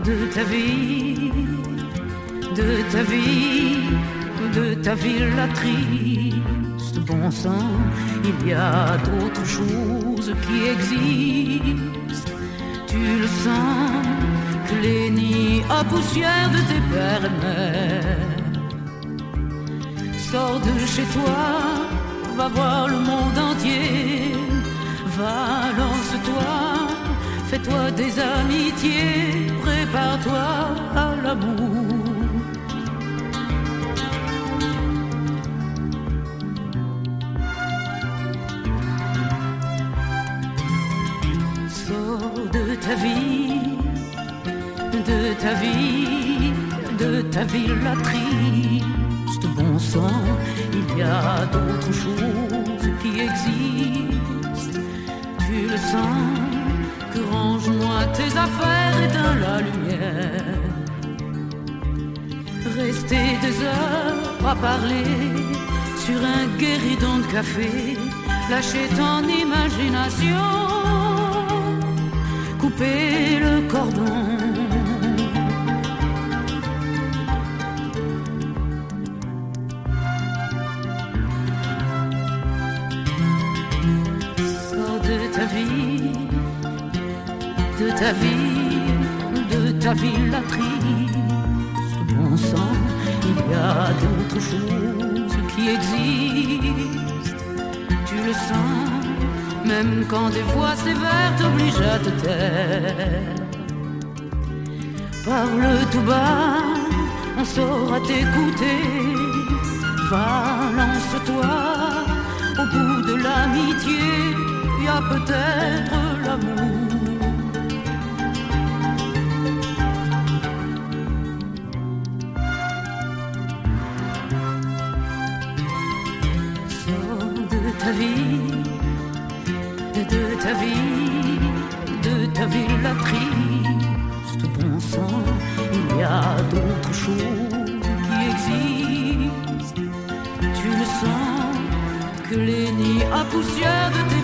de ta vie, de ta vie, de ta ville la triste. Bon sang, il y a d'autres choses qui existent. Tu le sens, que les nids à poussière de tes pères et mères. Sors de chez toi, va voir le monde entier. Va, lance-toi, fais-toi des amitiés, prépare-toi à l'amour. Sors de ta vie, de ta vie, de ta ville la triste. Bon sang, il y a d'autres choses qui existent. Tu le sens, que range-moi tes affaires, éteins la lumière. Rester des heures à parler sur un guéridon de café, lâcher ton imagination, couper le cordon. Sors de ta vie, de ta vie, de ta vie la triste. Bon sang, il y a d'autres choses qui existent. Tu le sens, même quand des voix sévères t'obligent à te taire. Parle tout bas, on saura t'écouter. Va, lance-toi, au bout de l'amitié, il y a peut-être l'amour. Ta vie, de ta vie, de ta ville la triste. Bon sang, il y a d'autres choses qui existent. Tu le sens, que les nids à poussière de tes